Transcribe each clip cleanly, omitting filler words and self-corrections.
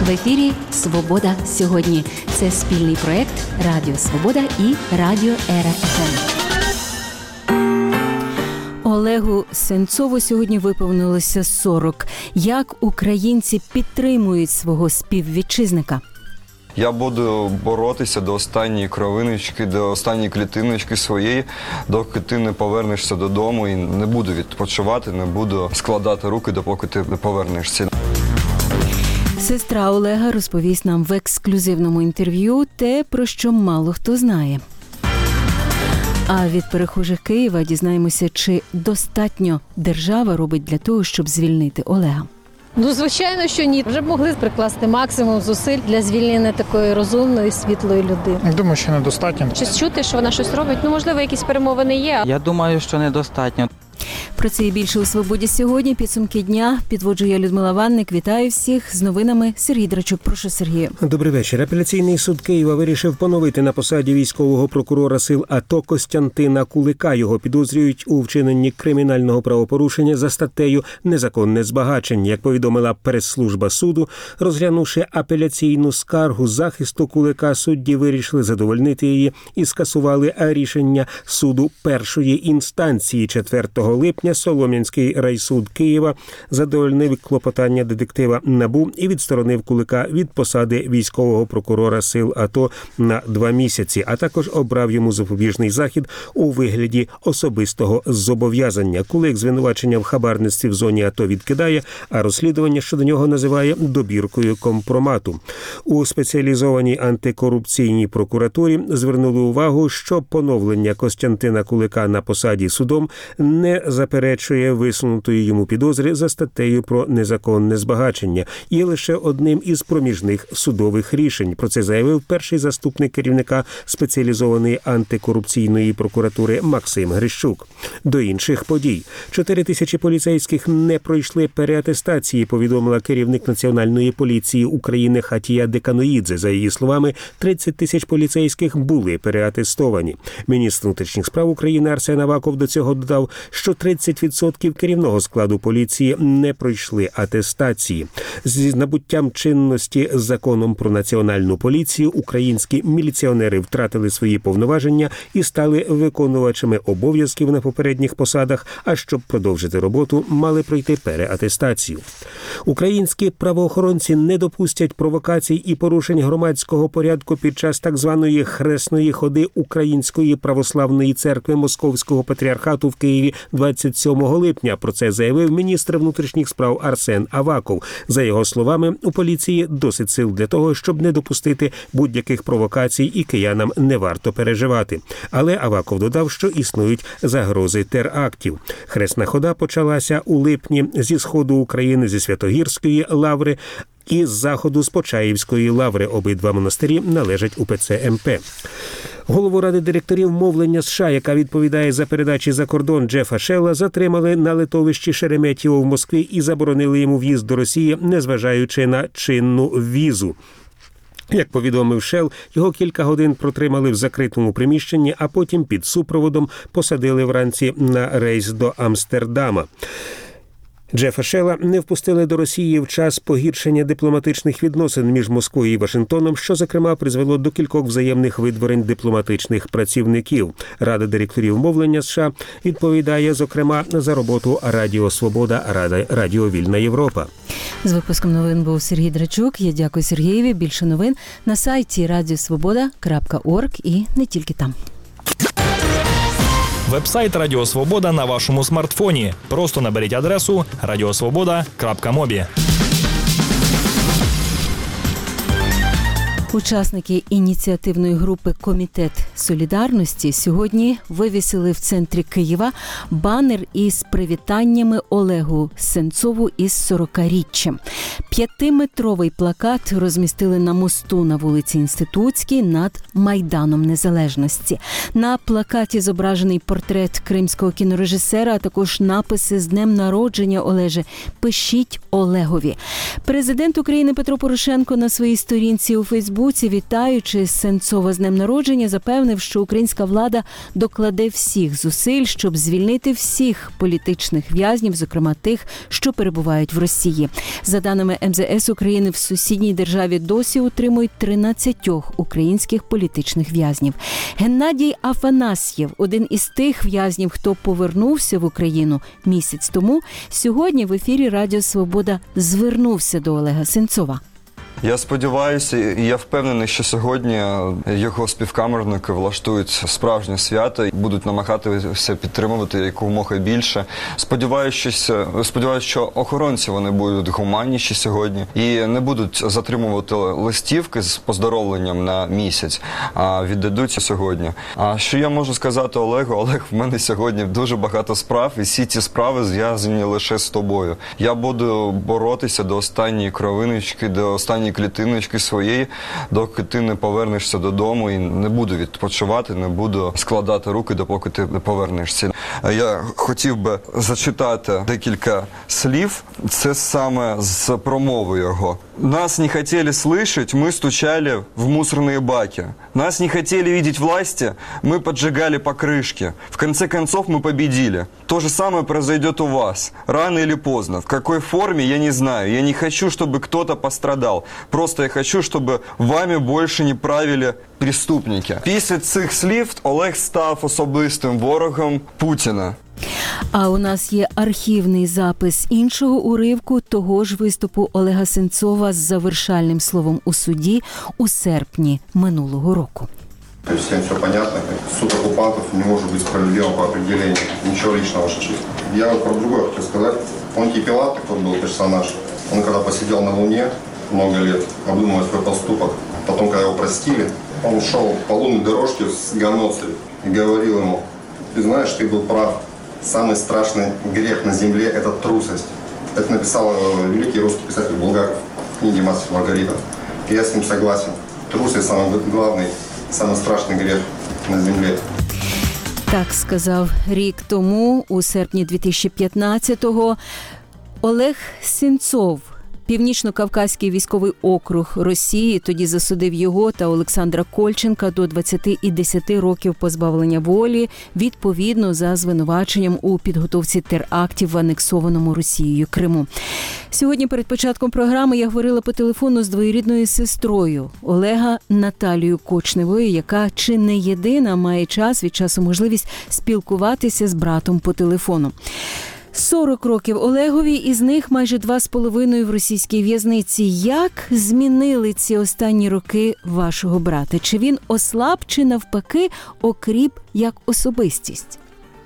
В ефірі «Свобода сьогодні». Це спільний проєкт Радіо Свобода і Радіо Ера ФМ. Олегу Сенцову сьогодні виповнилося 40. Як українці підтримують свого співвітчизника? Я буду боротися до останньої кровиночки, до останньої клітиночки своєї, доки ти не повернешся додому, і не буду відпочивати, не буду складати руки, допоки ти не повернешся. Сестра Олега розповість нам в ексклюзивному інтерв'ю те, про що мало хто знає. А від перехожих Києва дізнаємося, чи достатньо держава робить для того, щоб звільнити Олега. Звичайно, що ні. Вже б могли прикласти максимум зусиль для звільнення такої розумної, світлої людини. Думаю, що недостатньо. Щось чути, що вона щось робить? Можливо, якісь перемовини є. Я думаю, що недостатньо. Про це і більше у «Свободі сьогодні». Підсумки дня. Підводжу я, Людмила Ванник. Вітаю всіх. З новинами Сергій Драчук. Прошу, Сергію. Добрий вечір. Апеляційний суд Києва вирішив поновити на посаді військового прокурора сил АТО Костянтина Кулика. Його підозрюють у вчиненні кримінального правопорушення за статтею «Незаконне збагачення». Як повідомила прес-служба суду, розглянувши апеляційну скаргу захисту Кулика, судді вирішили задовольнити її і скасували рішення суду першої інстанції. 4 липня Солом'янський райсуд Києва задовольнив клопотання детектива НАБУ і відсторонив Кулика від посади військового прокурора сил АТО на 2 місяці, а також обрав йому запобіжний захід у вигляді особистого зобов'язання. Кулик звинувачення в хабарництві в зоні АТО відкидає, а розслідування щодо нього називає добіркою компромату. У спеціалізованій антикорупційній прокуратурі звернули увагу, що поновлення Костянтина Кулика на посаді судом не заперечує висунутої йому підозри за статтею про незаконне збагачення. Є лише одним із проміжних судових рішень. Про це заявив перший заступник керівника спеціалізованої антикорупційної прокуратури Максим Грищук. До інших подій. 4 тисячі поліцейських не пройшли переатестації, повідомила керівник Національної поліції України Хатія Деканоїдзе. За її словами, 30 тисяч поліцейських були переатестовані. Міністр внутрішніх справ України Арсен Аваков до цього додав, що 30% керівного складу поліції не пройшли атестації. Зі набуттям чинності законом про національну поліцію українські міліціонери втратили свої повноваження і стали виконувачами обов'язків на попередніх посадах, а щоб продовжити роботу, мали пройти переатестацію. Українські правоохоронці не допустять провокацій і порушень громадського порядку під час так званої хресної ходи Української православної церкви Московського патріархату в Києві 27 липня. Про це заявив міністр внутрішніх справ Арсен Аваков. За його словами, у поліції досить сил для того, щоб не допустити будь-яких провокацій, і киянам не варто переживати. Але Аваков додав, що існують загрози терактів. Хресна хода почалася у липні зі сходу України, зі Святогірської лаври, і з заходу з Почаївської лаври. Обидва монастирі належать УПЦ МП. Голову Ради директорів мовлення США, яка відповідає за передачі за кордон, Джефа Шелла, затримали на литовищі Шереметьєво в Москві і заборонили йому в'їзд до Росії, незважаючи на чинну візу. Як повідомив Шелл, його кілька годин протримали в закритому приміщенні, а потім під супроводом посадили вранці на рейс до Амстердама. Джефа Шелла не впустили до Росії в час погіршення дипломатичних відносин між Москвою і Вашингтоном, що, зокрема, призвело до кількох взаємних видворень дипломатичних працівників. Рада директорів мовлення США відповідає, зокрема, за роботу Радіо Свобода, Радіо Вільна Європа. З випуском новин був Сергій Драчук. Я дякую Сергієві. Більше новин на сайті radiosvoboda.org і не тільки там. Веб-сайт Радіо Свобода на вашому смартфоні. Просто наберіть адресу radiosvoboda.mobi. Учасники ініціативної групи «Комітет солідарності» сьогодні вивісили в центрі Києва банер із привітаннями Олегу Сенцову із 40-річчям. 5-метровий плакат розмістили на мосту на вулиці Інститутській над Майданом Незалежності. На плакаті зображений портрет кримського кінорежисера, а також написи з днем народження Олеже «Пишіть Олегові». Президент України Петро Порошенко на своїй сторінці у Фейсбуці Фейсбуці, вітаючи Сенцова з днем народження, запевнив, що українська влада докладе всіх зусиль, щоб звільнити всіх політичних в'язнів, зокрема тих, що перебувають в Росії. За даними МЗС України, в сусідній державі досі утримують 13 українських політичних в'язнів. Геннадій Афанасьєв, один із тих в'язнів, хто повернувся в Україну місяць тому, сьогодні в ефірі Радіо Свобода звернувся до Олега Сенцова. Я сподіваюся, і я впевнений, що сьогодні його співкамерники влаштують справжнє свято і будуть намагатися підтримувати якомога більше. Сподіваюся, що охоронці вони будуть гуманніші сьогодні і не будуть затримувати листівки з поздоровленням на місяць, а віддадуть сьогодні. А що я можу сказати Олегу? Олег, в мене сьогодні дуже багато справ, і всі ці справи зв'язані лише з тобою. Я буду боротися до останньої кровиночки, до останньої клітиночки своєї, доки ти не повернешся додому, і не буду відпочивати, не буду складати руки, допоки ти не повернешся. Я хотів би зачитати декілька слів. Це саме з промови його. Нас не хотели слышать, мы стучали в мусорные баки. Нас не хотели видеть власти, мы поджигали покрышки. В конце концов мы победили. То же самое произойдет у вас. Рано или поздно. В какой форме, я не знаю. Я не хочу, чтобы кто-то пострадал. Просто я хочу, щоб вами більше не правили преступники. Після цих слів Олег став особистим ворогом Путіна. А у нас є архівний запис іншого уривку того ж виступу Олега Сенцова з завершальним словом у суді у серпні минулого року. То есть всем все понятно, суд оккупантов не может быть справедливым по определению, ничего личного. Я про другое хочу сказать. Понтий Пилат, такой был персонаж, он когда посидел на Луне много лет, обдумывая свой поступок, потом, когда его простили, он шел по лунной дорожке с Ганоцей и говорил ему: ты знаешь, ты был прав, самый страшный грех на земле – это трусость. Это написал великий русский писатель Булгаков в книге «Мастер и Маргарита». И я с ним согласен. Трусость – самый главный, самый страшный грех на земле. Так сказав рік тому, у серпні 2015-го, Олег Сенцов. Північно-Кавказький військовий округ Росії тоді засудив його та Олександра Кольченка до 20 і 10 років позбавлення волі, відповідно за звинуваченням у підготовці терактів в анексованому Росією Криму. Сьогодні перед початком програми я говорила по телефону з двоюрідною сестрою Олега Наталією Кочневою, яка чи не єдина має час від часу можливість спілкуватися з братом по телефону. 40 років Олегові, із них майже 2,5 в російській в'язниці. Як змінили ці останні роки вашого брата? Чи він ослаб, чи навпаки окріп як особистість?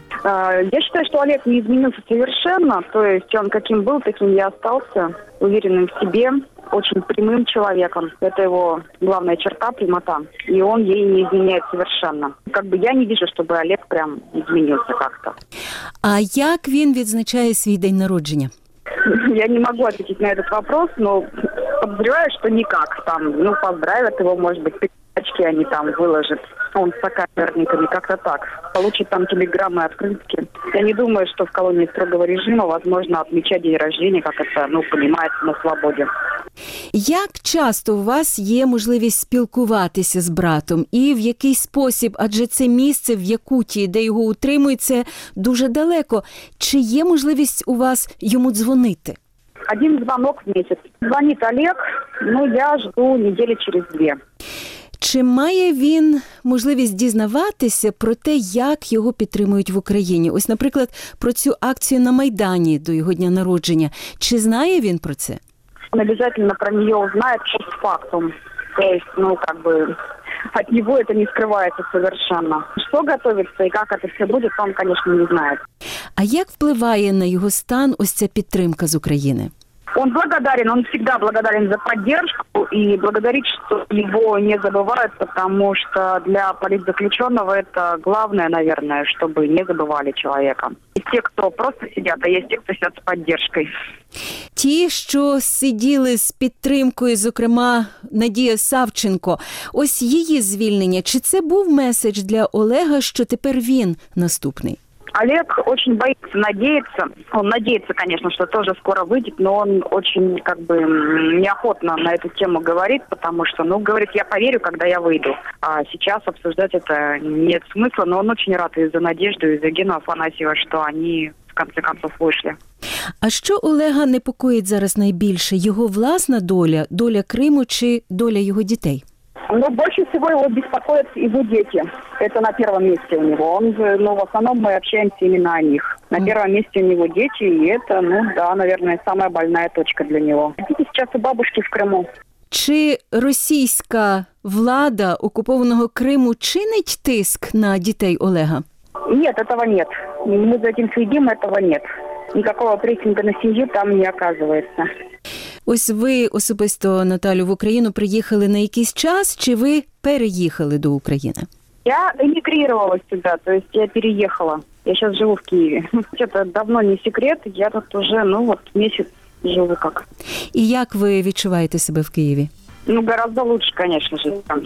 Я считаю, что Олег не изменился совершенно. То есть он каким был, таким и остался. Уверенным в себе, очень прямым человеком. Это его главная черта, прямота. И он ей не изменяет совершенно. Я не вижу, чтобы Олег прям изменился как-то. А як він відзначає свій день народження? Я не могу ответить на этот вопрос, но подозреваю, что никак. Поздравят его, может быть, пятачки они там выложат. Он с сокамерниками, как-то так. Получит там телеграммы, открытки. Я не думаю, что в колонии строгого режима возможно отмечать день рождения, как это, понимается, на свободе. Як часто у вас є можливість спілкуватися з братом? І в який спосіб? Адже це місце в Якутії, де його утримують, це дуже далеко. Чи є можливість у вас йому дзвонити? 1 звонок в месяц. Звонит Олег, я жду недели через 2. Чи має він можливість дізнаватися про те, як його підтримують в Україні? Ось, наприклад, про цю акцію на Майдані до його дня народження. Чи знає він про це? Он обязательно про нее узнает постфактум. То есть, от него это не скрывается совершенно. Что готовится и как это все будет, он, конечно, не знает. А як впливає на його стан ось ця підтримка з України? Он благодарен, он всегда благодарен за поддержку и благодарит, что его не забывают, потому что для политзаключенного это главное, наверное, чтобы не забывали человека. И те, кто просто сидят, а есть те, кто сидят с поддержкой. Ті, що сиділи з підтримкою, зокрема, Надія Савченко, ось її звільнення. Чи це був меседж для Олега, що тепер він наступний? Олег очень боится, надеется. Он надеется, конечно, что тоже скоро выйдет, но он очень неохотно на эту тему говорит, потому что, говорит, я поверю, когда я выйду. А сейчас обсуждать это нет смысла, но он очень рад из-за Надежды, из-за Гена Афанасьева, что они в конце концов вышли. А що Олега непокоїть зараз найбільше? Його власна доля, доля Криму чи доля його дітей? Больше всего его беспокоят его дети. Это на первом месте у него. Он же, в основном мы общаемся именно о них. На первом месте у него дети, и это, наверное, самая больная точка для него. Дети сейчас у бабушки в Крыму. Чи російська влада окупованого Криму чинить тиск на дітей Олега? Нет, этого нет. Мы за этим следим, этого нет. Никакого прессинга на семью там не оказывается. Ось ви особисто, Наталю, в Україну приїхали на якийсь час, чи ви переїхали до України? Я эмигрировала сюда, то есть я переехала. Я сейчас живу в Киеве. Это давно не секрет, я тут уже, месяц живу как. І як ви відчуваєте себе в Києві? Гораздо лучше, конечно же, там,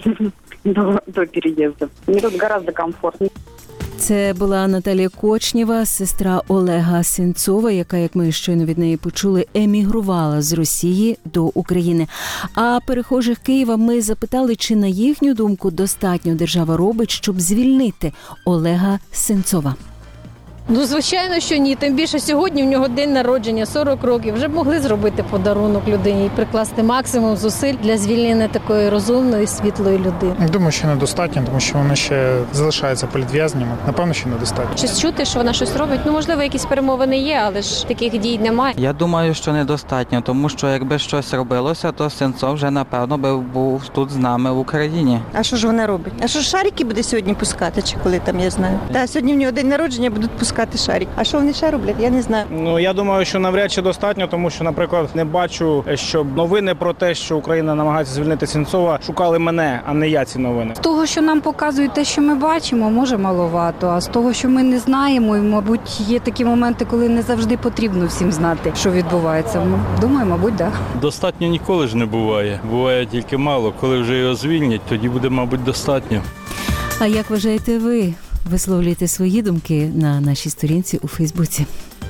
до переезда. Мне тут гораздо комфортнее. Це була Наталія Кочнєва, сестра Олега Сенцова, яка, як ми щойно від неї почули, емігрувала з Росії до України. А перехожих Києва ми запитали, чи на їхню думку достатньо держава робить, щоб звільнити Олега Сенцова. Звичайно, що ні. Тим більше сьогодні в нього день народження, 40 років. Вже б могли зробити подарунок людині і прикласти максимум зусиль для звільнення такої розумної, світлої людини. Думаю, що недостатньо, тому що вона ще залишається політв'язнями. Напевно, що недостатньо. Щось чути, що вона щось робить? Можливо, якісь перемовини є, але ж таких дій немає. Я думаю, що недостатньо, тому що якби щось робилося, то Сенцов вже, напевно, би був тут з нами в Україні. А що ж вона робить? А що шарики буде сьогодні пускати, чи коли там, я знаю? Сьогодні в нього день народження, будуть пускати шарик. А що вони ще роблять, я не знаю. Я думаю, що навряд чи достатньо, тому що, наприклад, не бачу, щоб новини про те, що Україна намагається звільнити Сенцова, шукали мене, а не я ці новини. З того, що нам показують те, що ми бачимо, може маловато. А з того, що ми не знаємо, і, мабуть, є такі моменти, коли не завжди потрібно всім знати, що відбувається. Думаю, мабуть, так. Достатньо ніколи ж не буває. Буває тільки мало. Коли вже його звільнять, тоді буде, мабуть, достатньо. А як вважаєте ви? Висловлюйте свої думки на нашій сторінці у Фейсбуці.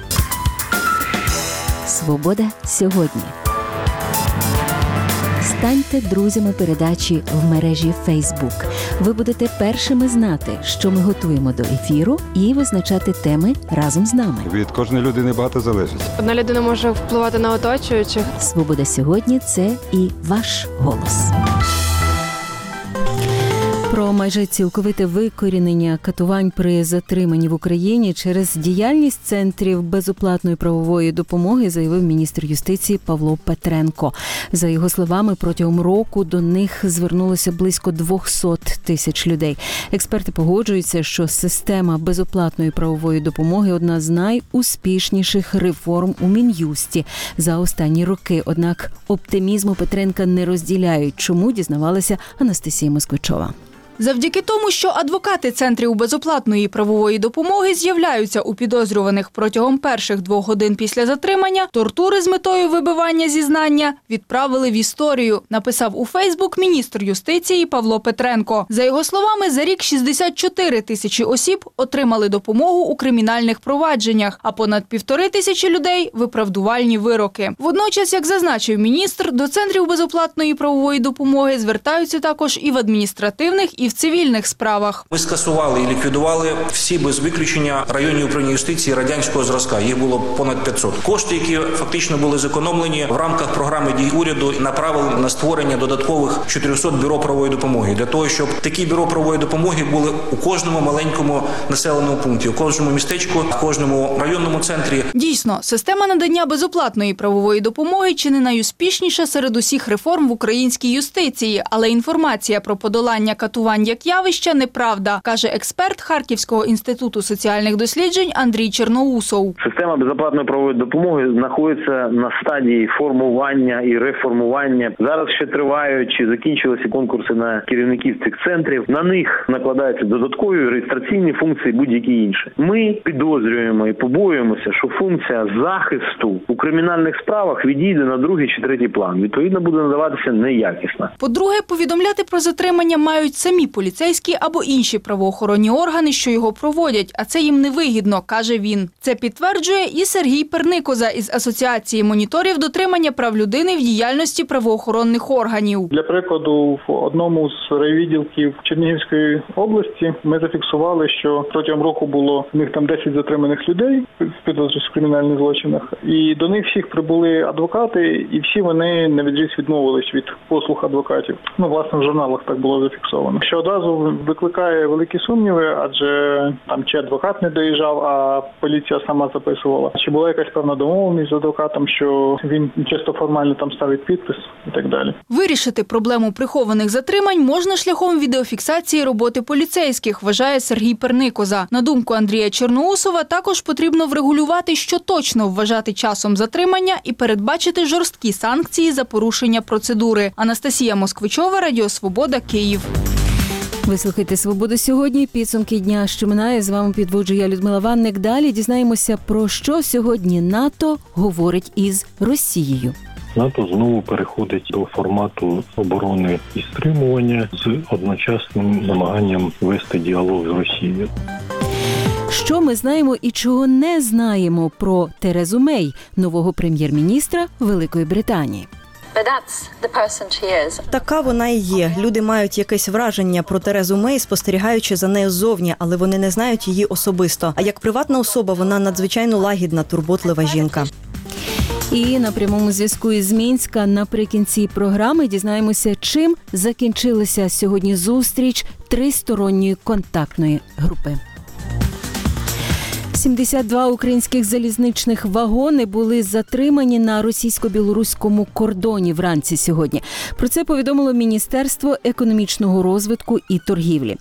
Свобода сьогодні. Станьте друзями передачі в мережі Facebook. Ви будете першими знати, що ми готуємо до ефіру, і визначати теми разом з нами. Від кожної людини багато залежить. Одна людина може впливати на оточуючих. Свобода сьогодні – це і ваш голос. Про майже цілковите викорінення катувань при затриманні в Україні через діяльність центрів безоплатної правової допомоги заявив міністр юстиції Павло Петренко. За його словами, протягом року до них звернулося близько 200 тисяч людей. Експерти погоджуються, що система безоплатної правової допомоги – одна з найуспішніших реформ у Мін'юсті за останні роки. Однак оптимізму Петренка не розділяють. Чому, дізнавалася Анастасія Москвичова. Завдяки тому, що адвокати центрів безоплатної правової допомоги з'являються у підозрюваних протягом перших 2 годин після затримання, тортури з метою вибивання зізнання відправили в історію, написав у Фейсбук міністр юстиції Павло Петренко. За його словами, за рік 64 тисячі осіб отримали допомогу у кримінальних провадженнях, а понад 1500 людей – виправдувальні вироки. Водночас, як зазначив міністр, до центрів безоплатної правової допомоги звертаються також і в адміністративних, і в цивільних справах. Ми скасували і ліквідували всі без виключення районні управління юстиції радянського зразка. Їх було понад 500. Кошти, які фактично були зекономлені в рамках програми дій уряду, направили на створення додаткових 400 бюро правової допомоги. Для того, щоб такі бюро правової допомоги були у кожному маленькому населеному пункті, у кожному містечку, в кожному районному центрі. Дійсно, система надання безоплатної правової допомоги чи не найуспішніша серед усіх реформ в українській юстиції, але інформація про подолання катувань як явища неправда, каже експерт Харківського інституту соціальних досліджень Андрій Черноусов. Система безоплатної правової допомоги знаходиться на стадії формування і реформування. Зараз ще тривають чи закінчилися конкурси на керівників цих центрів. На них накладаються додаткові реєстраційні функції, будь-які інші. Ми підозрюємо і побоюємося, що функція захисту у кримінальних справах відійде на другий чи третій план. Відповідно, буде надаватися неякісно. По-друге, повідомляти про затримання мають самі самі поліцейські або інші правоохоронні органи, що його проводять, а це їм невигідно, каже він. Це підтверджує і Сергій Перникоза із Асоціації моніторів дотримання прав людини в діяльності правоохоронних органів. Для прикладу, в одному з райвідділків Чернігівської області ми зафіксували, що протягом року було в них там 10 затриманих людей в підозрі в кримінальних злочинах, і до них всіх прибули адвокати, і всі вони навідріз відмовились від послуг адвокатів. Власне, в журналах так було зафіксовано. Що одразу викликає великі сумніви, адже там чи адвокат не доїжджав, а поліція сама записувала. Чи була якась певна домовленість з адвокатом, що він чисто формально там ставить підпис і так далі. Вирішити проблему прихованих затримань можна шляхом відеофіксації роботи поліцейських, вважає Сергій Перникоза. На думку Андрія Чорноусова, також потрібно врегулювати, що точно вважати часом затримання і передбачити жорсткі санкції за порушення процедури. Анастасія Москвичова, Радіо Свобода, Київ. Ви слухаєте «Свободу сьогодні». Підсумки дня, що минає. З вами підводжу я, Людмила Ванник. Далі дізнаємося, про що сьогодні НАТО говорить із Росією. НАТО знову переходить до формату оборони і стримування з одночасним намаганням вести діалог з Росією. Що ми знаємо і чого не знаємо про Терезу Мей, нового прем'єр-міністра Великої Британії? Така вона і є. Люди мають якесь враження про Терезу Мей, спостерігаючи за нею ззовні, але вони не знають її особисто. А як приватна особа вона надзвичайно лагідна, турботлива жінка. І на прямому зв'язку із Мінська наприкінці програми дізнаємося, чим закінчилася сьогодні зустріч тристоронньої контактної групи. 72 українських залізничних вагони були затримані на російсько-білоруському кордоні вранці сьогодні. Про це повідомило Міністерство економічного розвитку і торгівлі.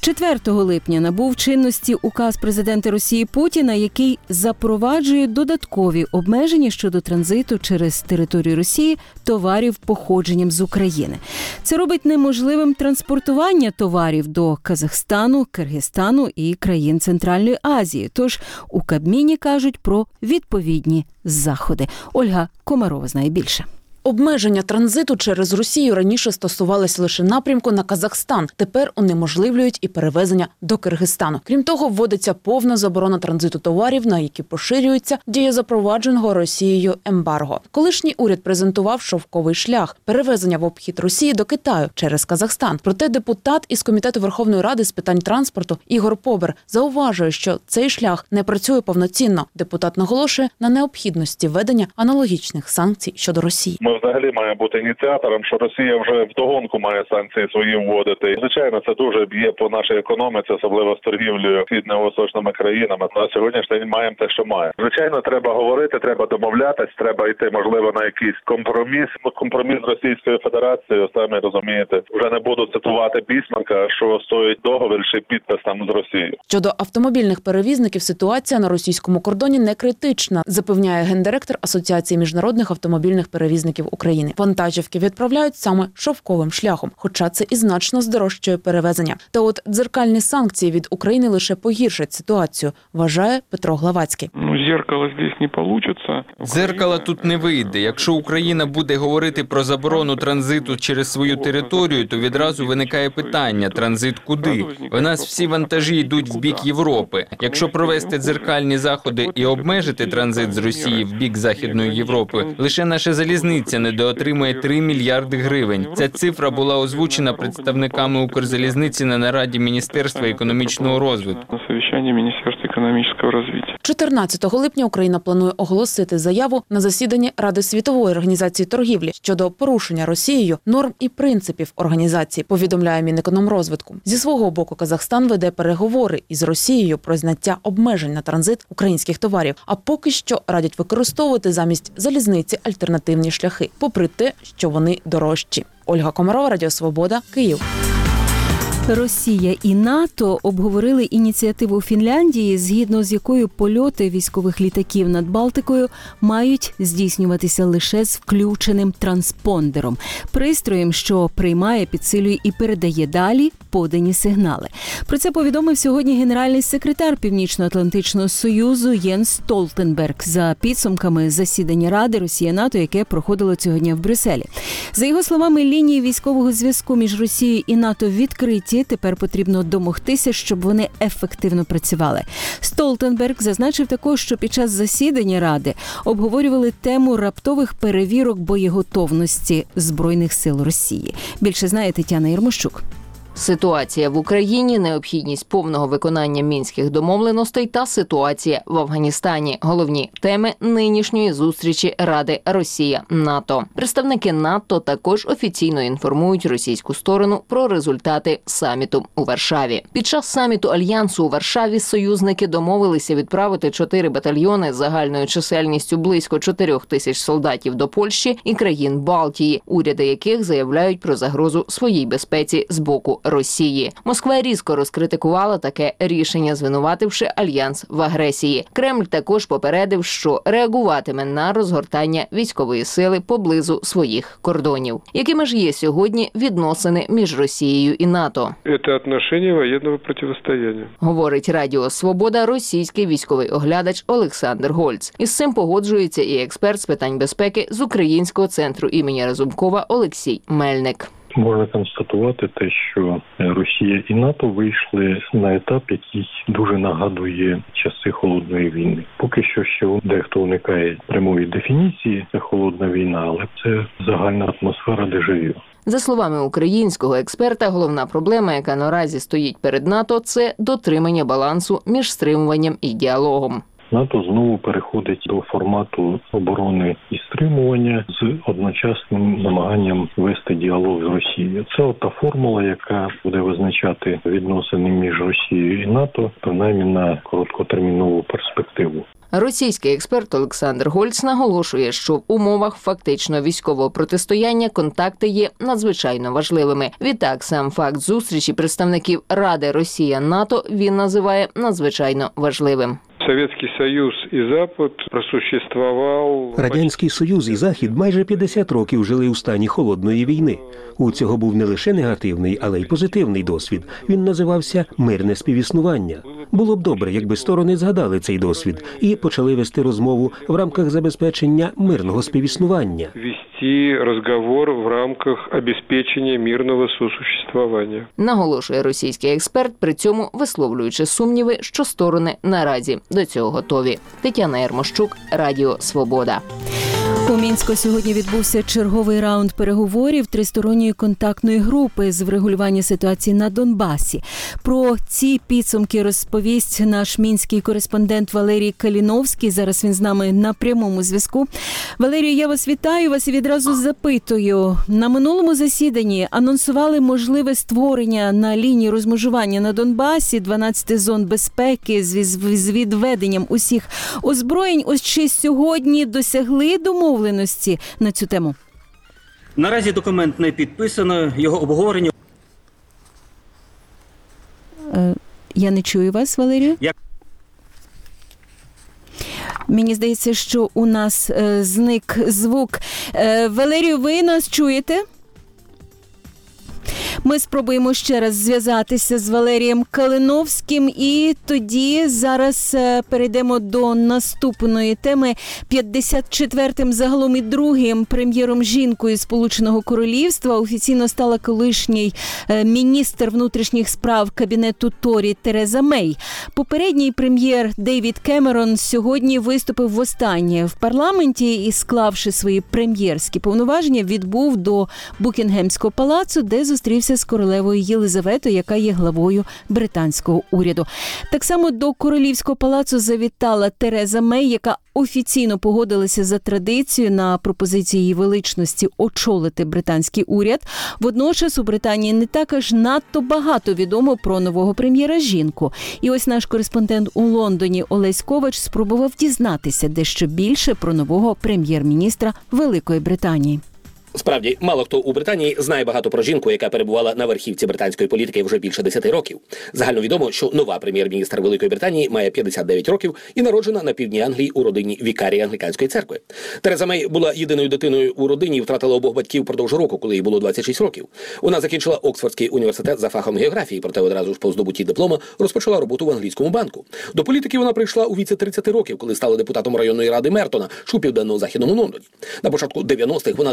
4 липня набув чинності указ президента Росії Путіна, який запроваджує додаткові обмеження щодо транзиту через територію Росії товарів походженням з України. Це робить неможливим транспортування товарів до Казахстану, Киргизстану і країн Центральної Азії. Тож у Кабміні кажуть про відповідні заходи. Ольга Комарова знає більше. Обмеження транзиту через Росію раніше стосувалися лише напрямку на Казахстан. Тепер унеможливлюють і перевезення до Киргизстану. Крім того, вводиться повна заборона транзиту товарів, на які поширюється дія запровадженого Росією ембарго. Колишній уряд презентував шовковий шлях – перевезення в обхід Росії до Китаю через Казахстан. Проте депутат із Комітету Верховної Ради з питань транспорту Ігор Побер зауважує, що цей шлях не працює повноцінно. Депутат наголошує на необхідності введення аналогічних санкцій щодо Росії. Ми взагалі має бути ініціатором, що Росія вже вдогонку має санкції свої вводити. Звичайно, це дуже б'є по нашій економіці, особливо з торгівлею східно-восточними країнами. На сьогоднішній день маємо те, що маємо. Звичайно, треба говорити, треба домовлятись, треба йти, можливо, на якийсь компроміс. Компроміс з Російською Федерацією, самі розумієте. Вже не буду цитувати Бісмарка, що стоїть договір чи підпис там з Росією. Щодо автомобільних перевізників, ситуація на російському кордоні не критична, запевняє гендиректор Асоціації міжнародних автомобільних перевізників України. Вантажівки відправляють саме шовковим шляхом, хоча це і значно здорожчує перевезення. Та от дзеркальні санкції від України лише погіршать ситуацію, вважає Петро Главацький. Зеркало здесь не получится. Дзеркала тут не вийде. Якщо Україна буде говорити про заборону транзиту через свою територію, то відразу виникає питання: транзит куди? У нас всі вантажі йдуть в бік Європи. Якщо провести дзеркальні заходи і обмежити транзит з Росії в бік Західної Європи, лише наша залізниця недоотримає 3 мільярди гривень. Ця цифра була озвучена представниками Укрзалізниці на нараді Міністерства економічного розвитку. На совіщанні Міністерства економічного розвитку. 14 липня Україна планує оголосити заяву на засіданні Ради світової організації торгівлі щодо порушення Росією норм і принципів організації, повідомляє Мінекономрозвитку. Зі свого боку Казахстан веде переговори із Росією про зняття обмежень на транзит українських товарів, а поки що радять використовувати замість залізниці альтернативні шляхи, попри те, що вони дорожчі. Ольга Комарова, Радіо Свобода, Київ. Росія і НАТО обговорили ініціативу Фінляндії, згідно з якою польоти військових літаків над Балтикою мають здійснюватися лише з включеним транспондером – пристроєм, що приймає, підсилює і передає далі подані сигнали. Про це повідомив сьогодні генеральний секретар Північно-Атлантичного Союзу Єнс Столтенберг за підсумками засідання Ради Росія-НАТО, яке проходило цього дня в Брюсселі. За його словами, лінії військового зв'язку між Росією і НАТО відкриті, Раді. Тепер потрібно домогтися, щоб вони ефективно працювали. Столтенберг зазначив також, що під час засідання Ради обговорювали тему раптових перевірок боєготовності Збройних сил Росії. Більше знає Тетяна Єрмощук. Ситуація в Україні, необхідність повного виконання мінських домовленостей та ситуація в Афганістані – головні теми нинішньої зустрічі Ради Росія-НАТО. Представники НАТО також офіційно інформують російську сторону про результати саміту у Варшаві. Під час саміту Альянсу у Варшаві союзники домовилися відправити 4 батальйони з загальною чисельністю близько 4 тисяч солдатів до Польщі і країн Балтії, уряди яких заявляють про загрозу своїй безпеці з боку Росії. Москва різко розкритикувала таке рішення, звинувативши Альянс в агресії. Кремль також попередив, що реагуватиме на розгортання військової сили поблизу своїх кордонів. Якими ж є сьогодні відносини між Росією і НАТО? Це відношення воєнного протистояння. Говорить Радіо Свобода російський військовий оглядач Олександр Гольц. Із цим погоджується і експерт з питань безпеки з Українського центру імені Разумкова Олексій Мельник. Можна констатувати те, що Росія і НАТО вийшли на етап, який дуже нагадує часи Холодної війни. Поки що ще дехто уникає прямої дефініції «це холодна війна», але це загальна атмосфера дежавю. За словами українського експерта, головна проблема, яка наразі стоїть перед НАТО – це дотримання балансу між стримуванням і діалогом. НАТО знову переходить до формату оборони і стримування з одночасним намаганням вести діалог з Росією. Це та формула, яка буде визначати відносини між Росією і НАТО, принаймні на короткотермінову перспективу. Російський експерт Олександр Гольц наголошує, що в умовах фактично військового протистояння контакти є надзвичайно важливими. Відтак, сам факт зустрічі представників Ради Росія-НАТО він називає надзвичайно важливим. Совєтський Союз і Запад просуществував... Радянський Союз і Захід майже 50 років жили у стані холодної війни. У цього був не лише негативний, але й позитивний досвід. Він називався «мирне співіснування». Було б добре, якби сторони згадали цей досвід і почали вести розмову в рамках забезпечення мирного співіснування. Вести розговор в рамках забезпечення мирного сосуществування. Наголошує російський експерт, при цьому висловлюючи сумніви, що сторони наразі до цього готові. Тетяна Єрмощук, Радіо Свобода. У Мінську сьогодні відбувся черговий раунд переговорів тристоронньої контактної групи з врегулювання ситуації на Донбасі. Про ці підсумки розповість наш мінський кореспондент Валерій Каліновський. Зараз він з нами на прямому зв'язку. Валерій, я вас вітаю, вас і відразу запитую. На минулому засіданні анонсували можливе створення на лінії розмежування на Донбасі 12 зон безпеки з відведенням усіх озброєнь. Ось чи сьогодні досягли домовленості на цю тему? Наразі документ не підписано, його обговорення... Я не чую вас, Валерію. Мені здається, що у нас зник звук. Валерію, ви нас чуєте? Ми спробуємо ще раз зв'язатися з Валерієм Калиновським і тоді зараз перейдемо до наступної теми. 54-м загалом і другим прем'єром жінкою Сполученого Королівства офіційно стала колишній міністр внутрішніх справ кабінету Торі Тереза Мей. Попередній прем'єр Дейвід Кемерон сьогодні виступив востаннє в парламенті і, склавши свої прем'єрські повноваження, відбув до Букінгемського палацу, де зустрівся з королевою Єлизаветою, яка є главою британського уряду. Так само до Королівського палацу завітала Тереза Мей, яка офіційно погодилася за традицією на пропозиції її величності очолити британський уряд. Водночас у Британії не так аж надто багато відомо про нового прем'єра-жінку. І ось наш кореспондент у Лондоні Олесь Ковач спробував дізнатися дещо більше про нового прем'єр-міністра Великої Британії. Справді, мало хто у Британії знає багато про жінку, яка перебувала на верхівці британської політики вже більше 10 років. Загальновідомо, що нова прем'єр-міністр Великої Британії має 59 років і народжена на півдні Англії у родині вікарія Англіканської церкви. Тереза Мей була єдиною дитиною у родині і втратила обох батьків впродовж року, коли їй було 26 років. Вона закінчила Оксфордський університет за фахом географії, проте одразу ж по здобутті диплома розпочала роботу в англійському банку. До політики вона прийшла у віці 30 років, коли стала депутатом районної ради Мертона, що у південно-західному Лондоні. На початку 90-х вона двічі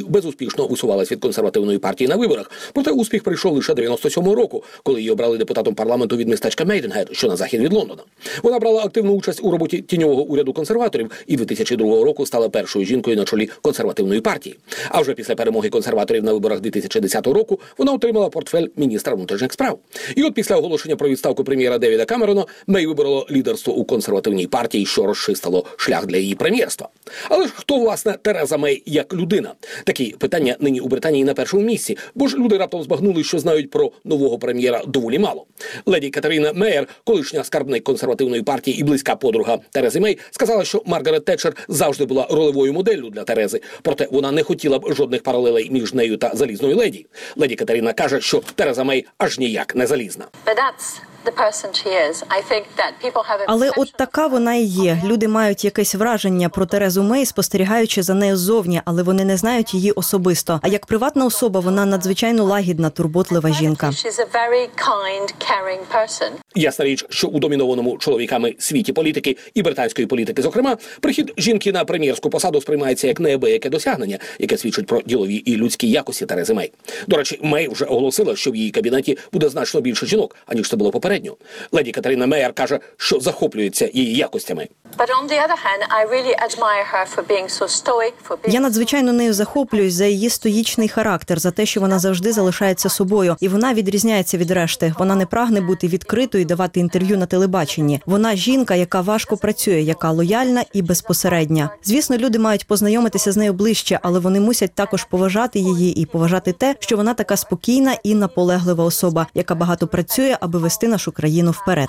років безуспішно висувалась від консервативної партії на виборах. Проте успіх прийшов лише 97-го року, коли її обрали депутатом парламенту від містечка Мейденгед, що на захід від Лондона. Вона брала активну участь у роботі тіньового уряду консерваторів і 2002 року стала першою жінкою на чолі консервативної партії. А вже після перемоги консерваторів на виборах 2010 року вона отримала портфель міністра внутрішніх справ. І от після оголошення про відставку прем'єра Девіда Камерона Мей виборола лідерство у консервативній партії, що розчистило шлях для її прем'єрства. Але ж хто, власне, Тереза Мей як людина? Такі питання нині у Британії на першому місці, бо ж люди раптом збагнули, що знають про нового прем'єра доволі мало. Леді Катерина Меєр, колишня скарбник консервативної партії і близька подруга Терези Мей, сказала, що Маргарет Тетчер завжди була ролевою моделлю для Терези, проте вона не хотіла б жодних паралелей між нею та залізною леді. Леді Катерина каже, що Тереза Мей аж ніяк не залізна. Але от така вона і є. Люди мають якесь враження про Терезу Мей, спостерігаючи за нею ззовні, але вони не знають її особисто. А як приватна особа, вона надзвичайно лагідна, турботлива жінка. Ясна річ, що у домінованому чоловіками світі політики і британської політики, зокрема, прихід жінки на прем'єрську посаду сприймається як неабияке досягнення, яке свідчить про ділові і людські якості Терези Мей. До речі, Мей вже оголосила, що в її кабінеті буде значно більше жінок, аніж це було попередньо. Леді Катерина Меєр каже, що захоплюється її якостями. Я надзвичайно нею захоплююсь за її стоїчний характер, за те, що вона завжди залишається собою. І вона відрізняється від решти. Вона не прагне бути відкритою і давати інтерв'ю на телебаченні. Вона жінка, яка важко працює, яка лояльна і безпосередня. Звісно, люди мають познайомитися з нею ближче, але вони мусять також поважати її і поважати те, що вона така спокійна і наполеглива особа, яка багато працює, аби вести нашу країну вперед.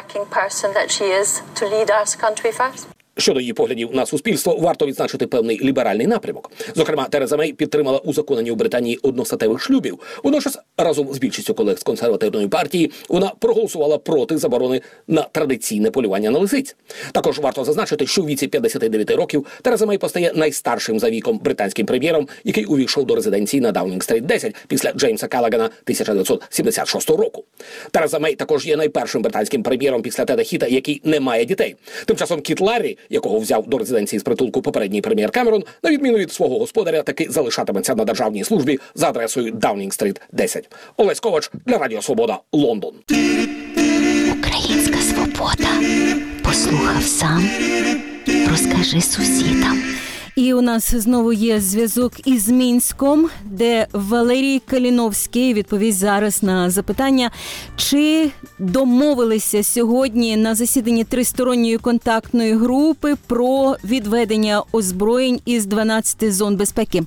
Щодо її поглядів на суспільство, варто відзначити певний ліберальний напрямок. Зокрема, Тереза Мей підтримала узаконення у Британії одностатевих шлюбів. Водночас, разом з більшістю колег з консервативної партії, вона проголосувала проти заборони на традиційне полювання на лисиць. Також варто зазначити, що у віці 59 років Тереза Мей постає найстаршим за віком британським прем'єром, який увійшов до резиденції на Даунінг-стріт 10 після Джеймса Каллегана 1976 року. Тереза Мей також є найпершим британським прем'єром після Теда Хіта, який не має дітей. Тим часом Кіт Ларрі, якого взяв до резиденції з притулку попередній прем'єр Камерон, на відміну від свого господаря, таки залишатиметься на державній службі за адресою Даунінг-стріт 10. Олесь Ковач для Радіо Свобода, Лондон. Українська свобода. Послухав сам, розкажи сусідам. І у нас знову є зв'язок із Мінськом, де Валерій Каліновський відповість зараз на запитання, чи домовилися сьогодні на засіданні тристоронньої контактної групи про відведення озброєнь із 12 зон безпеки.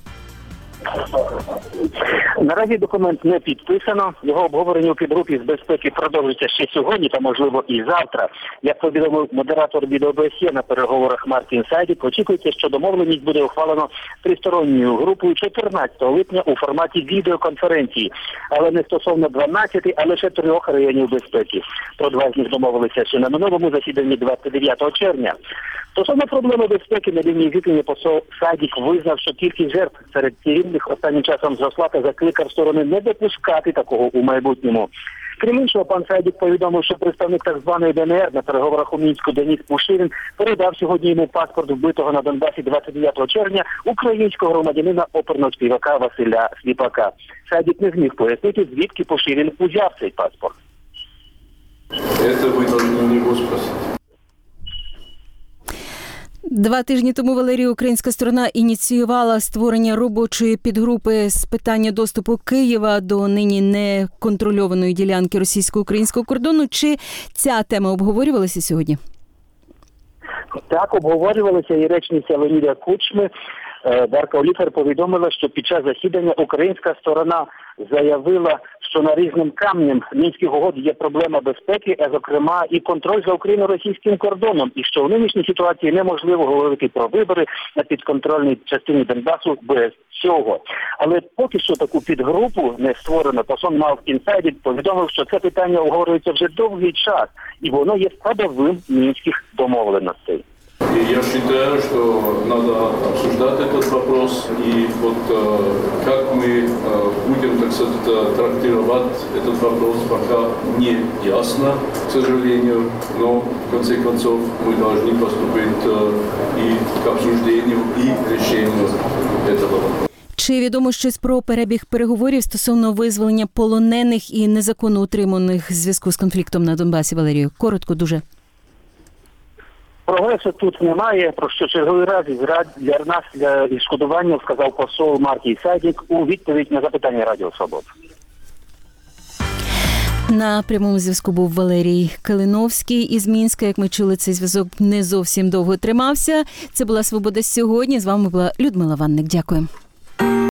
Наразі документ не підписано. Його обговорення у підгрупі з безпеки продовжиться ще сьогодні та, можливо, і завтра. Як повідомив модератор від ОБСЄ на переговорах Мартін Сайдік, очікується, що домовленість буде ухвалено тристоронньою групою 14 липня у форматі відеоконференції. Але не стосовно 12, а лише 3 районів безпеки. Про 2 з них домовилися ще на минулому засіданні 29 червня. Стосовно проблеми безпеки на лінії зіткнення посол Сайдік визнав, що кількість жертв серед цивільних останнім часом зросла та закликав сторони не допускати такого у майбутньому. Крім іншого, пан Сайдік повідомив, що представник так званої ДНР на переговорах у Мінську Деніс Пушилін передав сьогодні йому паспорт вбитого на Донбасі 29 червня українського громадянина оперного співака Василя Сліпака. Сайдік не зміг пояснити, звідки Пушилін узяв цей паспорт. Це ви повинні у нього спросити. 2 тижні тому, Валерій, українська сторона ініціювала створення робочої підгрупи з питання доступу Києва до нині неконтрольованої ділянки російсько-українського кордону. Чи ця тема обговорювалася сьогодні? Так, обговорювалася, і речниця Леоніда Кучми Дарка Оліфер повідомила, що під час засідання українська сторона заявила, що нарізним камнем Мінських угод є проблема безпеки, а зокрема і контроль за україно-російським кордоном, і що в нинішній ситуації неможливо говорити про вибори на підконтрольній частині Донбасу без цього. Але поки що таку підгрупу не створено. Посол Мартін Сайдік повідомив, що це питання обговорюється вже довгий час, і воно є складовим мінських домовленостей. И я считаю, что надо обсуждать этот вопрос, и вот как мы будем, так сказать, трактировать этот вопрос, пока не ясно, к сожалению, но в конце концов мы должны поступить и к обсуждению, и к решению этого вопроса. Чи відомо щось про перебіг переговорів стосовно визволення полонених і незаконно утриманих в зв'язку з конфліктом на Донбасі, Валерію? Коротко дуже. Прогресу тут немає, про що черговий раз для нас, для відшкодування, сказав посол Мартін Сайдік у відповідь на запитання Радіо Свобода. На прямому зв'язку був Валерій Калиновський із Мінська. Як ми чули, цей зв'язок не зовсім довго тримався. Це була «Свобода сьогодні». З вами була Людмила Ванник. Дякую.